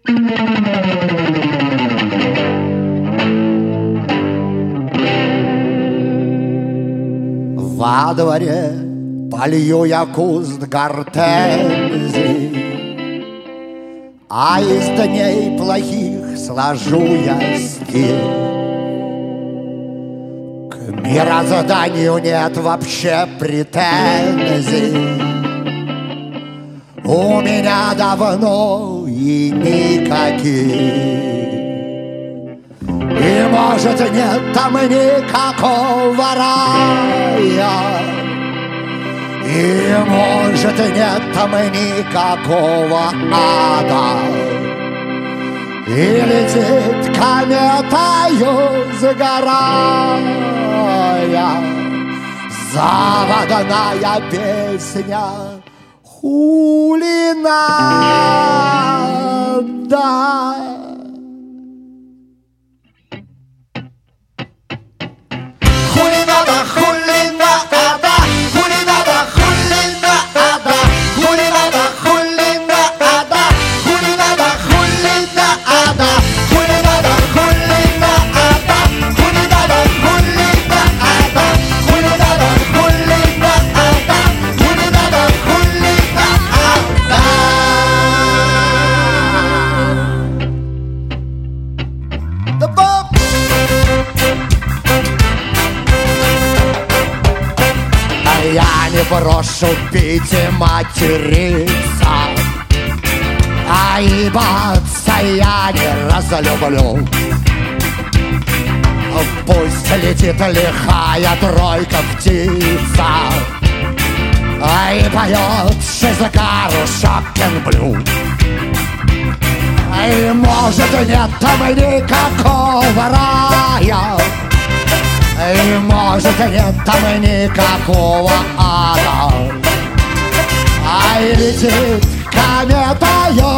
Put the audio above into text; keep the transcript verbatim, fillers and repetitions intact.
Во дворе полью я куст гортензий, а из дней плохих сложу я стиль. К мирозданию нет вообще претензий, у меня давно и никаких. И может нет там никакого рая, и может нет там никакого ада. И летит кометою сгорая заводная песня хули надо. Хули надо, хули надо, хули надо, хули надо, хули надо, хули надо, хули надо, хули надо, хули надо, хули надо, хули надо, хули надо, хули надо, хули надо, хули надо, хули надо. Да боб! Я не брошу пить и материться, а ебаться я не разлюблю. Пусть летит лихая тройка птица, а и поет шизакару шокенблю. И может нет там никакого рая, и может нет там никакого ада. Ай, летит кометою